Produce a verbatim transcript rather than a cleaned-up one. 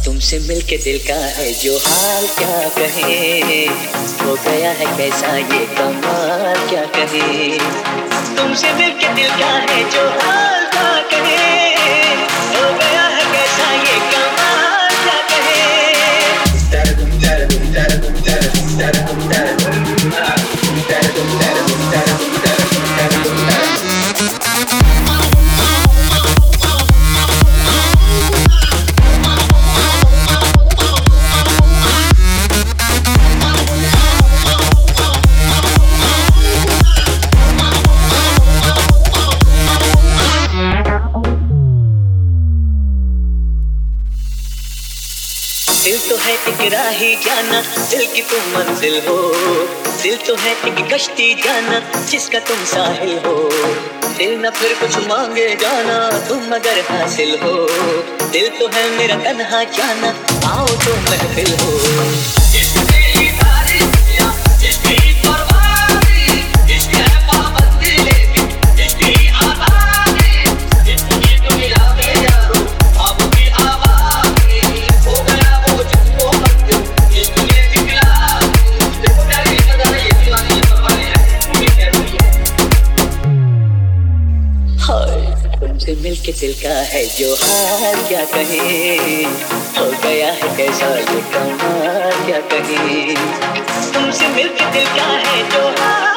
तुमसे मिलके दिल का है जो हाल क्या कहे, हो गया है कैसा ये कमाल क्या कहे। तुमसे मिलके दिल का है जो हाल क्या कहे, हो गया है कैसा ये कमाल क्या कहे। दिल तो है एक राही जाना, दिल की तुम मंजिल हो। दिल तो है एक कश्ती जाना, जिसका तुम साहिल हो। दिल न फिर कुछ मांगे जाना, तुम अगर हासिल हो। दिल तो है मेरा तन्हा जाना, आओ तो महफिल हो। तुमसे मिलके दिल का है जो हाल क्या कहे, हो गया है कैसा ये कमाल क्या कहे। तुमसे मिलके दिल का है जो हाल